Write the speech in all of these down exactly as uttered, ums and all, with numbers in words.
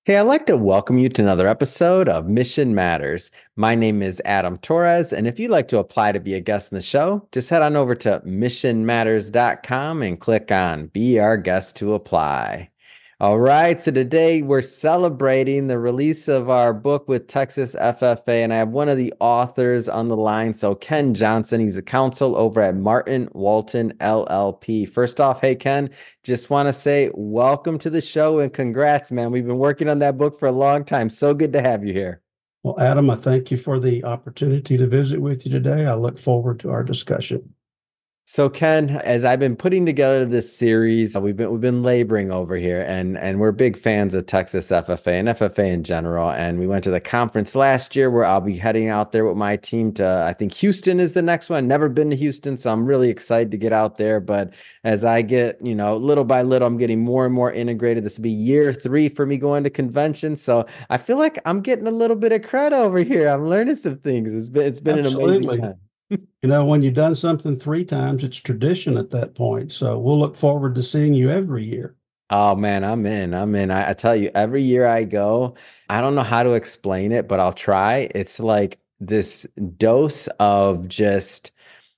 Hey, I'd like to welcome you to another episode of Mission Matters. My name is Adam Torres, and if you'd like to apply to be a guest in the show, just head on over to mission matters dot com and click on Be Our Guest to apply. All right, so today we're celebrating the release of our book with Texas F F A, and I have one of the authors on the line. So, Ken Johnson, he's a counsel over at Martin Walton L L P. First off, hey, Ken, just want to say welcome to the show and congrats, man. We've been working on that book for a long time. So good to have you here. Well, Adam, I thank you for the opportunity to visit with you today. I look forward to our discussion. So Ken, as I've been putting together this series, we've been we've been laboring over here, and and we're big fans of Texas F F A and F F A in general. And we went to the conference last year where I'll be heading out there with my team to, I think Houston is the next one. Never been to Houston, so I'm really excited to get out there. But as I get, you know, little by little, I'm getting more and more integrated. This will be year three for me going to conventions, so I feel like I'm getting a little bit of credit over here. I'm learning some things. It's been it's been an amazing Absolutely. time. You know, when you've done something three times, it's tradition at that point. So we'll look forward to seeing you every year. Oh man, I'm in. I'm in. I, I tell you, every year I go, I don't know how to explain it, but I'll try. It's like this dose of just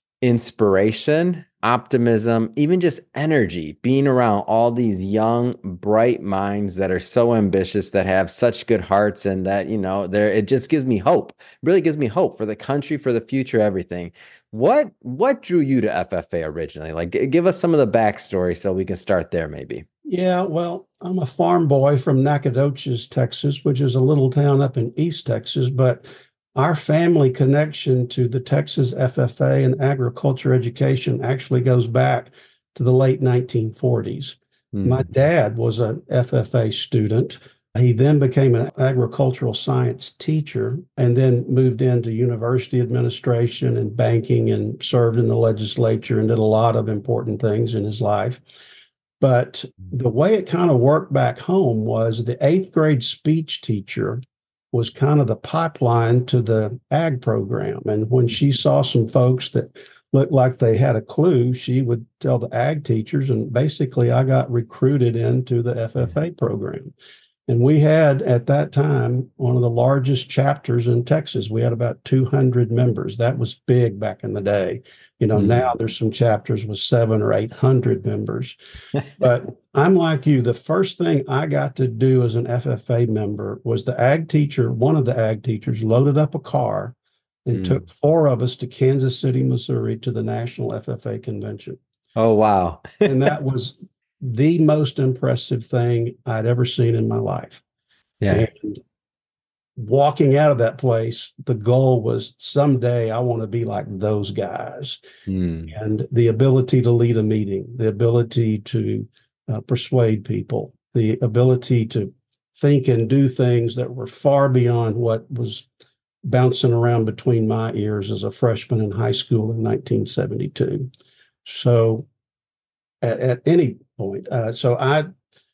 inspiration, optimism, even just energy, being around all these young, bright minds that are so ambitious, that have such good hearts, and that, you know, there it just gives me hope. Really gives me hope for the country, for the future, everything. What what drew you to F F A originally? Like, g- give us some of the backstory so we can start there, maybe. Yeah, well, I'm a farm boy from Nacogdoches, Texas, which is a little town up in East Texas, but our family connection to the Texas F F A and agriculture education actually goes back to the late nineteen forties. My Hmm. dad was an F F A student. He then became an agricultural science teacher and then moved into university administration and banking and served in the legislature and did a lot of important things in his life. But the way it kind of worked back home was the eighth grade speech teacher was kind of the pipeline to the ag program. And when she saw some folks that looked like they had a clue, she would tell the ag teachers. And basically, I got recruited into the F F A program. And we had at that time one of the largest chapters in Texas. We had about two hundred members. That was big back in the day. You know, now Hmm. there's some chapters with seven or eight hundred members. But I'm like you. The first thing I got to do as an F F A member was the ag teacher, one of the ag teachers, loaded up a car and Hmm. took four of us to Kansas City, Missouri to the National F F A convention. Oh wow. And that was the most impressive thing I'd ever seen in my life. Yeah. And walking out of that place, the goal was someday I want to be like those guys. Hmm. And the ability to lead a meeting, the ability to uh, persuade people, the ability to think and do things that were far beyond what was bouncing around between my ears as a freshman in high school in nineteen seventy-two. So at, at any point, uh, so I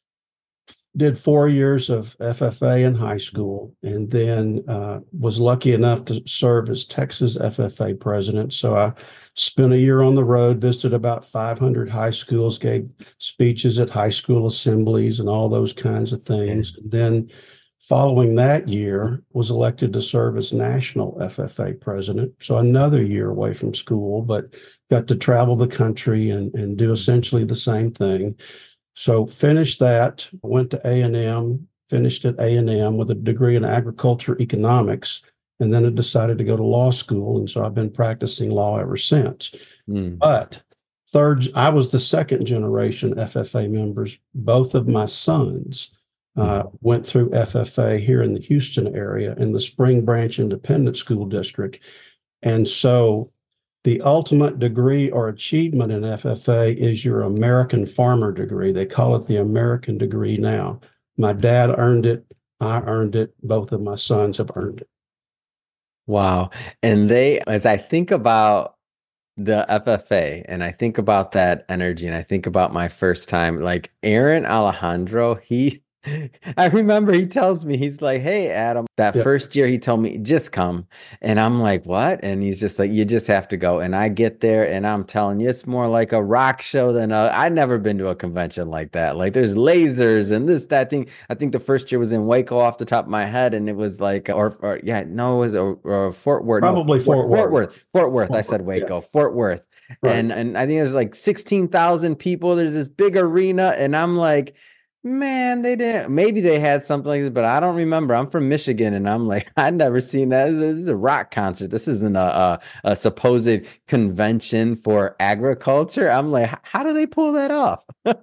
did four years of F F A in high school, and then uh, was lucky enough to serve as Texas F F A president. So I spent a year on the road, visited about five hundred high schools, gave speeches at high school assemblies, and all those kinds of Yeah. things. And then, following that year, was elected to serve as national F F A president. So another year away from school, but got to travel the country and, and do essentially the same thing. So finished that, went to A and M, finished at A and M with a degree in agriculture economics, and then I decided to go to law school. And so I've been practicing law ever since. Hmm. But third, I was the second generation F F A members. Both of my sons uh, Hmm. went through F F A here in the Houston area in the Spring Branch Independent School District. And so the ultimate degree or achievement in F F A is your American farmer degree. They call it the American degree now. My dad earned it. I earned it. Both of my sons have earned it. Wow. And they, as I think about the F F A and I think about that energy and I think about my first time, like Aaron Alejandro, he I remember he tells me, he's like, "Hey, Adam, that Yeah. first year he told me, just come." And I'm like, "What?" And he's just like, "You just have to go." And I get there and I'm telling you, it's more like a rock show than a, I've never been to a convention like that. Like there's lasers and this, that thing. I think the first year was in Waco off the top of my head. And it was like, or, or yeah, no, it was or, or Fort Worth. No, Probably Fort, Fort Fort Worth. Worth. Fort Worth. I Fort said Worth. Yeah. Waco, Fort Worth. Right. And, and I think there's like sixteen thousand people. There's this big arena. And I'm like, man, they didn't. Maybe they had something like this, but I don't remember. I'm from Michigan, and I'm like, I'd never seen that. This is a rock concert. This isn't a, a, a supposed convention for agriculture. I'm like, how do they pull that off?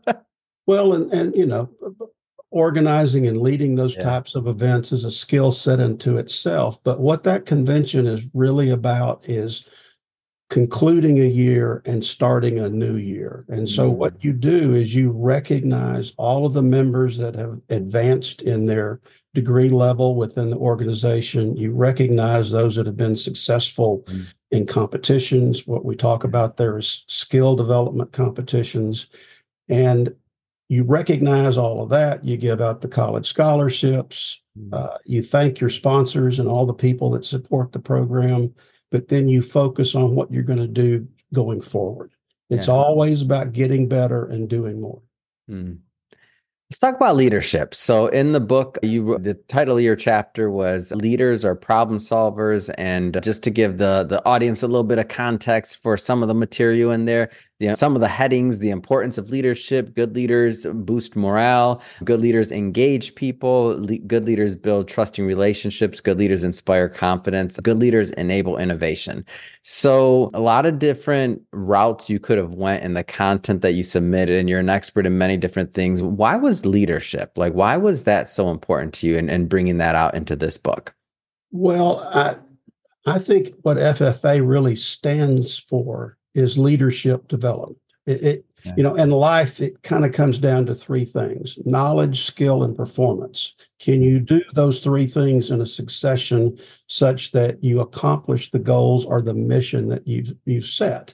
Well, and, and you know, organizing and leading those Yeah. types of events is a skill set into itself. But what that convention is really about is concluding a year and starting a new year. And so Mm. what you do is you recognize all of the members that have advanced in their degree level within the organization. You recognize those that have been successful Mm. in competitions. What we talk about there is skill development competitions. And you recognize all of that. You give out the college scholarships. Mm. Uh, you thank your sponsors and all the people that support the program, but then you focus on what you're going to do going forward. It's Yeah. always about getting better and doing more. Mm. Let's talk about leadership. So in the book, you the title of your chapter was Leaders Are Problem Solvers. And just to give the, the audience a little bit of context for some of the material in there, you know, some of the headings: the importance of leadership, good leaders boost morale, good leaders engage people, le- good leaders build trusting relationships, good leaders inspire confidence, good leaders enable innovation. So a lot of different routes you could have went in the content that you submitted, and you're an expert in many different things. Why was leadership, like, why was that so important to you, and, and bringing that out into this book? Well, I, I think what F F A really stands for is leadership development. It, it Yeah. you know, in life, it kind of comes down to three things: knowledge, skill, and performance. Can you do those three things in a succession such that you accomplish the goals or the mission that you've, you've set?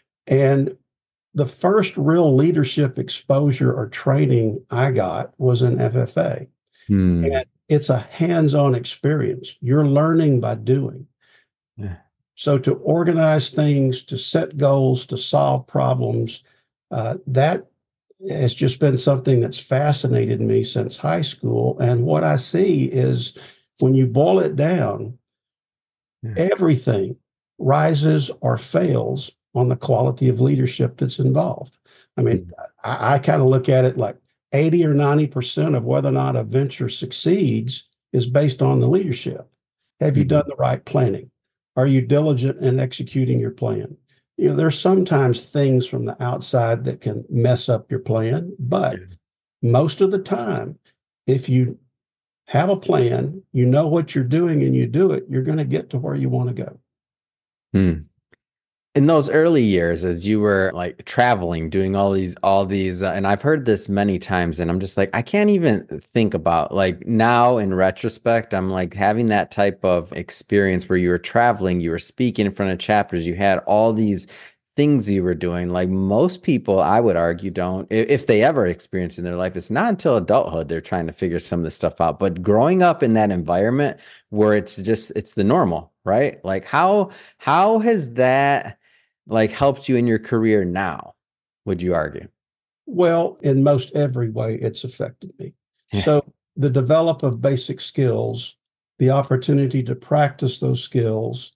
And the first real leadership exposure or training I got was in F F A. Hmm. And it's a hands-on experience. You're learning by doing. Yeah. So to organize things, to set goals, to solve problems, uh, that has just been something that's fascinated me since high school. And what I see is when you boil it down, Yeah. everything rises or fails on the quality of leadership that's involved. I mean, Mm. I, I kind of look at it like eighty or ninety percent of whether or not a venture succeeds is based on the leadership. Have you Mhm. done the right planning? Are you diligent in executing your plan? You know, there's sometimes things from the outside that can mess up your plan, but Yeah. most of the time, if you have a plan, you know what you're doing and you do it, you're going to get to where you want to go. Hmm. In those early years, as you were like traveling, doing all these, all these, uh, and I've heard this many times, and I'm just like, I can't even think about, like, now in retrospect, I'm like, having that type of experience where you were traveling, you were speaking in front of chapters, you had all these things you were doing. Like most people, I would argue, don't, i- if they ever experience in their life, it's not until adulthood they're trying to figure some of this stuff out. But growing up in that environment where it's just, it's the normal, right? Like how, how has that like helped you in your career now, would you argue? Well, in most every way, it's affected me. Yeah. So the develop of basic skills, the opportunity to practice those skills,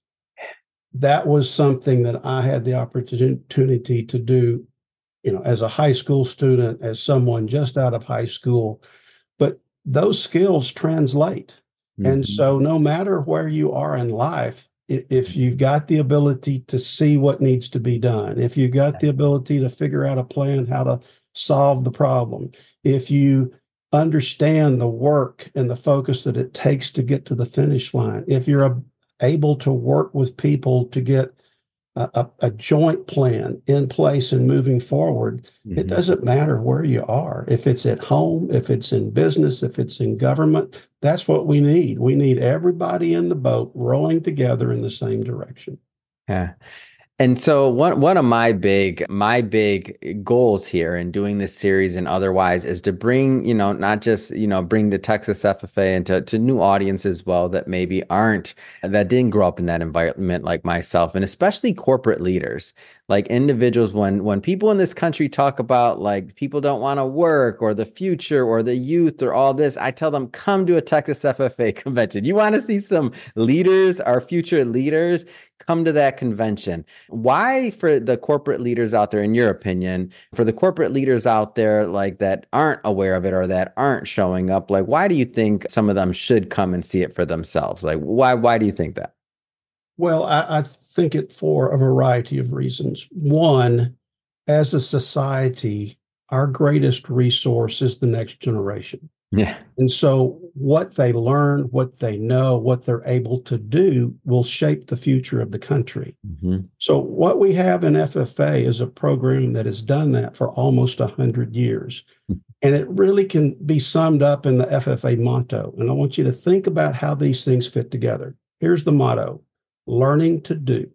that was something that I had the opportunity to do, you know, as a high school student, as someone just out of high school. But those skills translate. And Mhm. so no matter where you are in life, i- if you've got the ability to see what needs to be done, if you've got the ability to figure out a plan how to solve the problem, if you understand the work and the focus that it takes to get to the finish line, if you're a, able to work with people to get a, a, a joint plan in place and moving forward, it Mhm. doesn't matter where you are. If it's at home, if it's in business, if it's in government, that's what we need. We need everybody in the boat rowing together in the same direction. Yeah. And so one one of my big my big goals here in doing this series and otherwise is to bring, you know, not just, you know, bring the Texas F F A into to new audiences as well that maybe aren't that didn't grow up in that environment like myself, and especially corporate leaders, like individuals when when people in this country talk about like people don't want to work or the future or the youth or all this, I tell them come to a Texas F F A convention. You want to see some leaders, our future leaders, come to that convention. Why, for the corporate leaders out there, in your opinion, for the corporate leaders out there like that aren't aware of it or that aren't showing up, like why do you think some of them should come and see it for themselves? Like why why do you think that? Well, I, I think it for a variety of reasons. One, as a society, our greatest resource is the next generation. Yeah. And so what they learn, what they know, what they're able to do will shape the future of the country. Mm-hmm. So what we have in F F A is a program that has done that for almost one hundred years. And it really can be summed up in the F F A motto. And I want you to think about how these things fit together. Here's the motto: learning to do,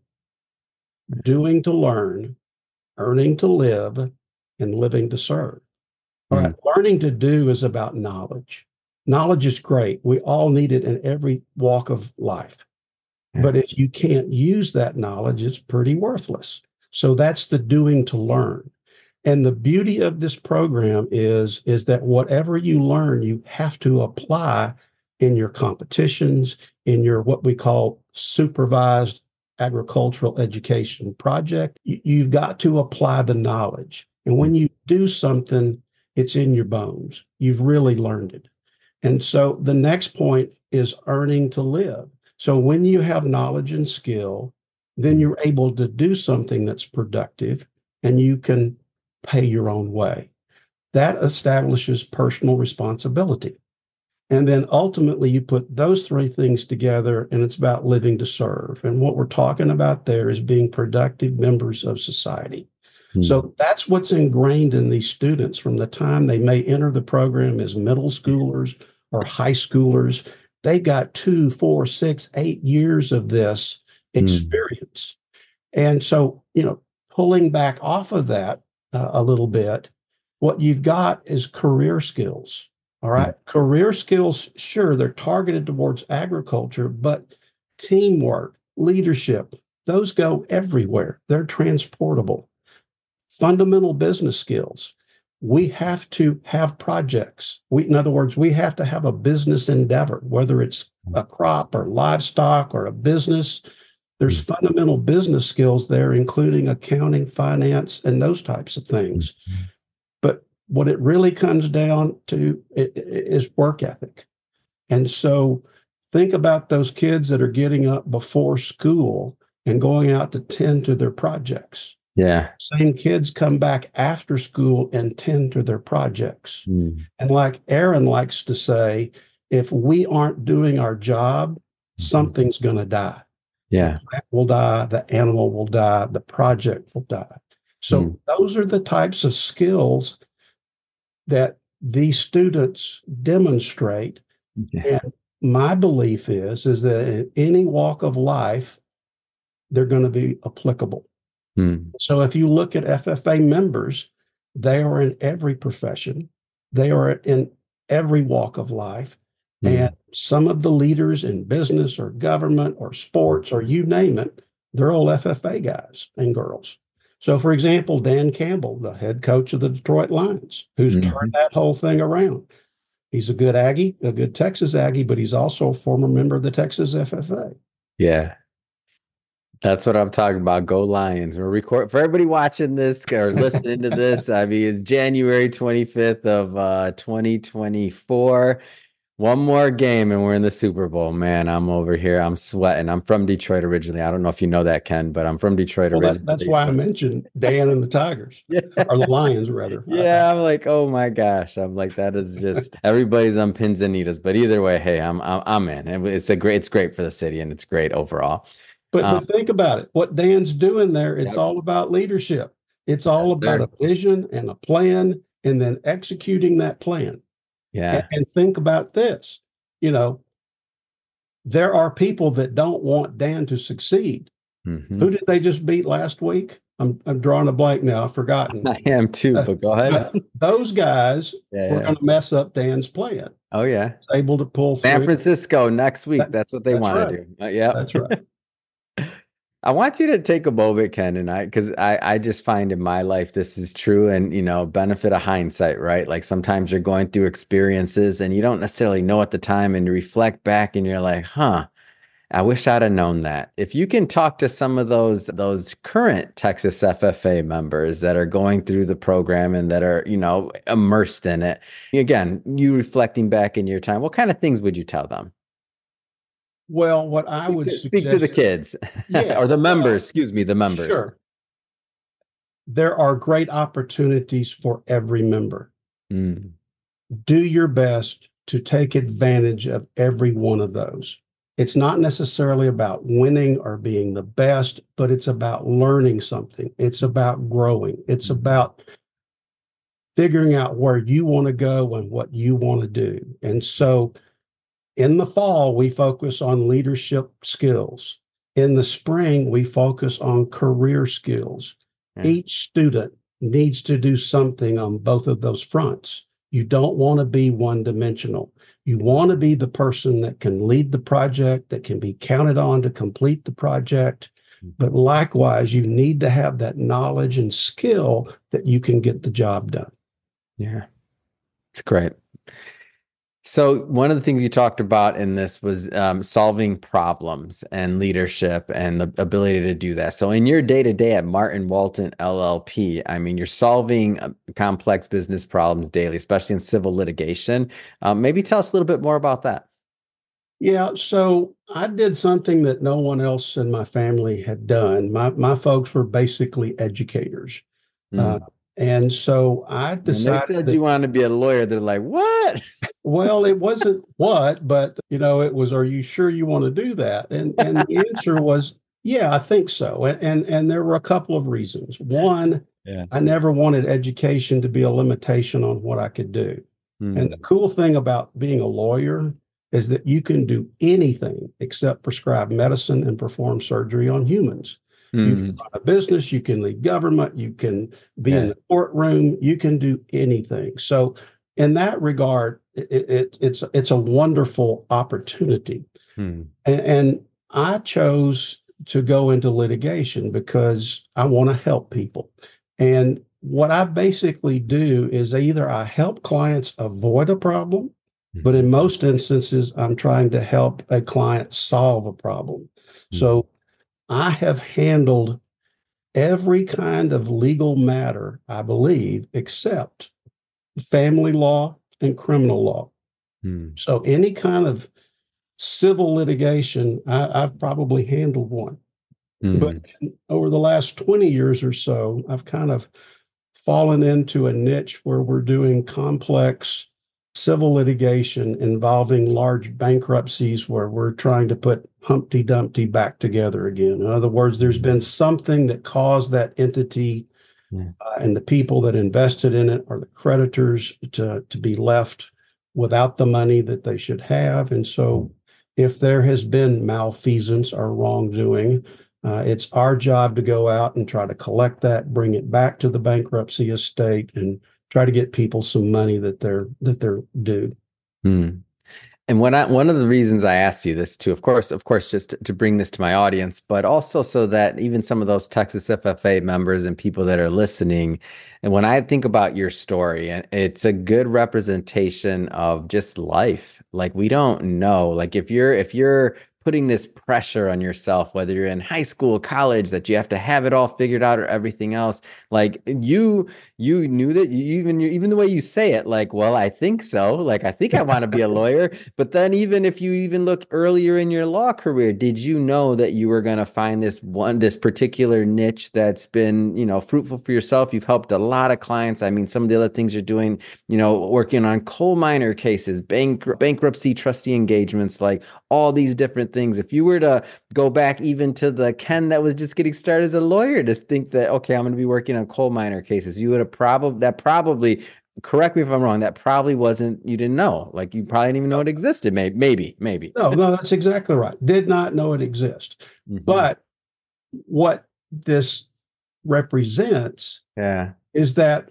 doing to learn, earning to live, and living to serve. All right. Learning to do is about knowledge. Knowledge is great. We all need it in every walk of life. Yeah. But if you can't use that knowledge, it's pretty worthless. So that's the doing to learn. And the beauty of this program is, is that whatever you learn, you have to apply in your competitions, in your what we call supervised agricultural education project. You, you've got to apply the knowledge. And when you do something, it's in your bones. You've really learned it. And so the next point is earning to live. So when you have knowledge and skill, then you're able to do something that's productive and you can pay your own way. That establishes personal responsibility. And then ultimately you put those three things together and it's about living to serve. And what we're talking about there is being productive members of society. So that's what's ingrained in these students from the time they may enter the program as middle schoolers or high schoolers. They got two, four, six, eight years of this experience. Mm. And so, you know, pulling back off of that uh, a little bit, what you've got is career skills. All right. Mm. Career skills, sure, they're targeted towards agriculture, but teamwork, leadership, those go everywhere. They're transportable. Fundamental business skills. We have to have projects. We, in other words, we have to have a business endeavor, whether it's a crop or livestock or a business. There's mm-hmm. fundamental business skills there, including accounting, finance, and those types of things. Mm-hmm. But what it really comes down to is work ethic. And so think about those kids that are getting up before school and going out to tend to their projects. Yeah. Same kids come back after school and tend to their projects. Mm. And like Aaron likes to say, if we aren't doing our job, mm-hmm. something's going to die. Yeah. The plant will die, the animal will die, the project will die. So mm. those are the types of skills that these students demonstrate. Yeah. And my belief is, is that in any walk of life, they're going to be applicable. Hmm. So if you look at F F A members, they are in every profession. They are in every walk of life. Hmm. And some of the leaders in business or government or sports or you name it, they're all F F A guys and girls. So for example, Dan Campbell, the head coach of the Detroit Lions, who's mm-hmm. turned that whole thing around. He's a good Aggie, a good Texas Aggie, but he's also a former member of the Texas F F A. Yeah. That's what I'm talking about. Go Lions. We're recording for everybody watching this or listening to this. I mean, it's January twenty-fifth of uh, twenty twenty-four. One more game and we're in the Super Bowl. Man, I'm over here. I'm sweating. I'm from Detroit originally. I don't know if you know that, Ken, but I'm from Detroit well, originally. That's, that's why I mentioned Dan and the Tigers, yeah. or the Lions, rather. Yeah, I'm like, oh my gosh. I'm like, that is just everybody's on pins and needles. But either way, hey, I'm I'm, I'm in. And it's a great. It's great for the city and it's great overall. But, um, but think about it. What Dan's doing there, it's yep. all about leadership. It's all That's about there. a vision and a plan and then executing that plan. Yeah. And, and think about this. You know, there are people that don't want Dan to succeed. Mm-hmm. Who did they just beat last week? I'm I'm drawing a blank now. I've forgotten. I am too, Uh, but go ahead. but those guys Yeah, were yeah. going to mess up Dan's plan. Oh, yeah. Able to pull San through. Francisco next week. That, That's what they that's want right. to do. Uh, yep. That's right. I want you to take a moment, Ken, and I, because I, I just find in my life this is true, and you know, benefit of hindsight, right? Like sometimes you're going through experiences and you don't necessarily know at the time, and you reflect back and you're like, huh, I wish I'd have known that. If you can talk to some of those those current Texas F F A members that are going through the program and that are, you know, immersed in it, again, you reflecting back in your time, what kind of things would you tell them? Well, what I Speak would to, speak to the suggest, kids yeah, or the well, members, excuse me, the members. sure. There are great opportunities for every member. Mm. Do your best to take advantage of every one of those. It's not necessarily about winning or being the best, but it's about learning something. It's about growing. It's about figuring out where you want to go and what you want to do. And so in the fall, we focus on leadership skills. In the spring, we focus on career skills. Yeah. Each student needs to do something on both of those fronts. You don't want to be one dimensional. You want to be the person that can lead the project, that can be counted on to complete the project. But likewise, you need to have that knowledge and skill that you can get the job done. Yeah, it's great. So one of the things you talked about in this was um, solving problems and leadership and the ability to do that. So in your day-to-day at Martin Walton L L P, I mean, you're solving uh, complex business problems daily, especially in civil litigation. Um, maybe tell us a little bit more about that. Yeah, so I did something that no one else in my family had done. My my folks were basically educators. Uh, Mm. and so I When they decided said that, you want to be a lawyer, they're like, what? well, it wasn't what, but you know, it was, are you sure you want to do that? And and the answer was, yeah, I think so. And and, and there were a couple of reasons. One, Yeah. I never wanted education to be a limitation on what I could do. And the Mm. cool thing about being a lawyer is that you can do anything except prescribe medicine and perform surgery on humans. You can Mm. run a business, you can lead government, you can be in Yeah. the courtroom, you can do anything. So in that regard, it, it, it's it's a wonderful opportunity. Mm. And, and I chose to go into litigation because I want to help people. And what I basically do is either I help clients avoid a problem, but in most instances, I'm trying to help a client solve a problem. Mm. So I have handled every kind of legal matter, I believe, except family law and criminal law. Mm. So any kind of civil litigation, I, I've probably handled one. Mm. But over the last twenty years or so, I've kind of fallen into a niche where we're doing complex civil litigation involving large bankruptcies where we're trying to put Humpty Dumpty back together again. In other words, there's been something that caused that entity Yeah. uh, and the people that invested in it or the creditors to, to be left without the money that they should have. And so if there has been malfeasance or wrongdoing, uh, it's our job to go out and try to collect that, bring it back to the bankruptcy estate, and try to get people some money that they're that they're due. Mm. And when I, one of the reasons I asked you this too, of course, of course, just to, to bring this to my audience, but also so that even some of those Texas F F A members and people that are listening, and when I think about your story, and it's a good representation of just life. Like we don't know, like if you're if you're putting this pressure on yourself, whether you're in high school, college, that you have to have it all figured out or everything else, like you you knew that you even even the way you say it, like, well, I think so, like I think I want to be a lawyer. But then even if you even look earlier in your law career, did you know that you were going to find this one this particular niche that's been, you know, fruitful for yourself? You've helped a lot of clients. I mean, some of the other things you're doing, you know, working on coal miner cases, bank, bankruptcy trustee engagements, like all these different things. If you were to go back even to the Ken that was just getting started as a lawyer, to think that, okay, I'm going to be working on coal miner cases, you would have probably, that probably, correct me if I'm wrong, that probably wasn't, you didn't know, like you probably didn't even know it existed. Maybe, maybe, maybe. No, no, that's exactly right. Did not know it existed. Mm-hmm. But what this represents Yeah. is that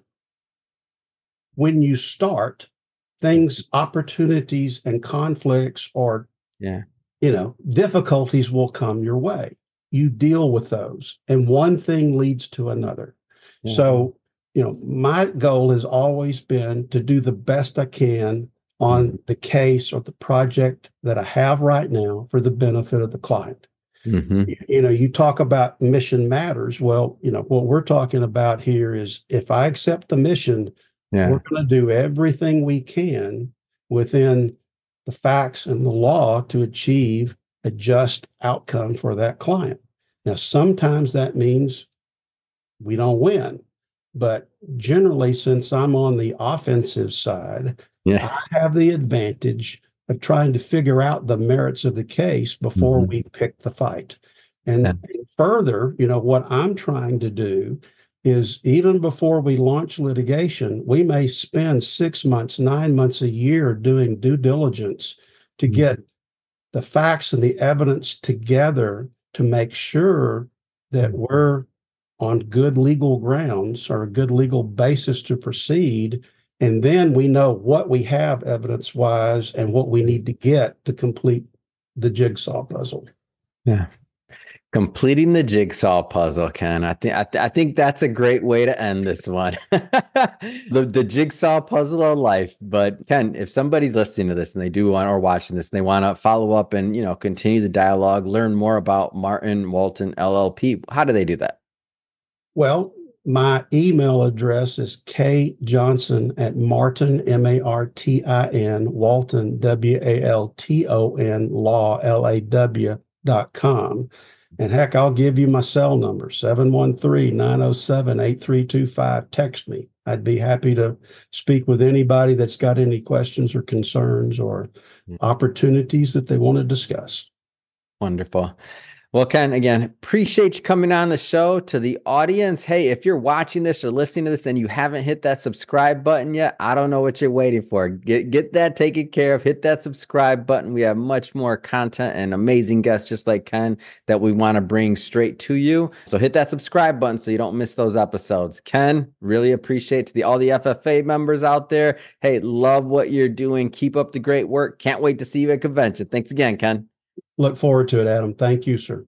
when you start, things, opportunities, and conflicts or Yeah. you know, difficulties will come your way. You deal with those, and one thing leads to another. Yeah. So, you know, my goal has always been to do the best I can on Mm-hmm. the case or the project that I have right now for the benefit of the client. Mm-hmm. You, you know, you talk about mission matters. Well, you know, what we're talking about here is if I accept the mission, Yeah. we're going to do everything we can within the facts and the law to achieve a just outcome for that client. Now, sometimes that means we don't win, but generally, since I'm on the offensive side, Yeah. I have the advantage of trying to figure out the merits of the case before Mm-hmm. we pick the fight. And, Yeah. and further, you know, what I'm trying to do is even before we launch litigation, we may spend six months, nine months, a year doing due diligence to Mm-hmm. get the facts and the evidence together to make sure that we're on good legal grounds or a good legal basis to proceed. And then we know what we have evidence wise and what we need to get to complete the jigsaw puzzle. Yeah. Completing the jigsaw puzzle, Ken. I think I, th- I think that's a great way to end this one. the the jigsaw puzzle of life. But Ken, if somebody's listening to this and they do want or watching this and they want to follow up and you know continue the dialogue, learn more about Martin Walton L L P, how do they do that? Well, my email address is kjohnson at Martin, M A R T I N, Walton, W A L T O N, law, L A W dot com. And heck, I'll give you my cell number, seven one three, nine oh seven, eight three two five. Text me. I'd be happy to speak with anybody that's got any questions or concerns or opportunities that they want to discuss. Wonderful. Well, Ken, again, appreciate you coming on the show. To the audience, hey, if you're watching this or listening to this and you haven't hit that subscribe button yet, I don't know what you're waiting for. Get get that taken care of. Hit that subscribe button. We have much more content and amazing guests just like Ken that we want to bring straight to you. So hit that subscribe button so you don't miss those episodes. Ken, really appreciate to the all the F F A members out there. Hey, love what you're doing. Keep up the great work. Can't wait to see you at convention. Thanks again, Ken. Look forward to it, Adam. Thank you, sir.